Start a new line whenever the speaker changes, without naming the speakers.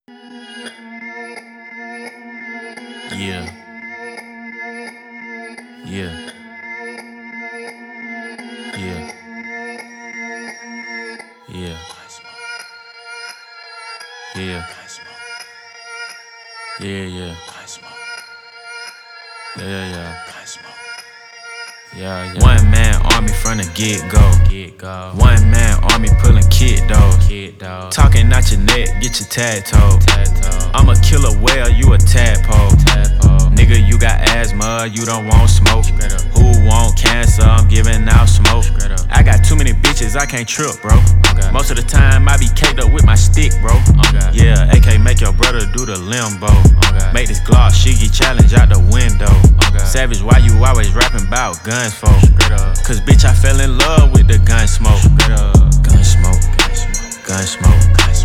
Yeah. Yeah. Yeah. Yeah. Yeah. Yeah, yeah. Yeah, yeah. Yeah, yeah. One man army from the get-go. One man army pulling kid though. Talking out your neck, get your tag toed. I'm a killer whale, you a tadpole. Nigga, you got asthma, you don't want smoke. Who want cancer? I'm giving out smoke. I got too many bitches, I can't trip, bro. Most of the time I be caked up with my stick, bro. Yeah, AK make your brother do the limbo. Make this Glock shiggy challenge out the window. Savage, why you always rapping about guns for? Cause bitch, I fell in love with the gun smoke. Gun smoke, gun smoke, gun smoke.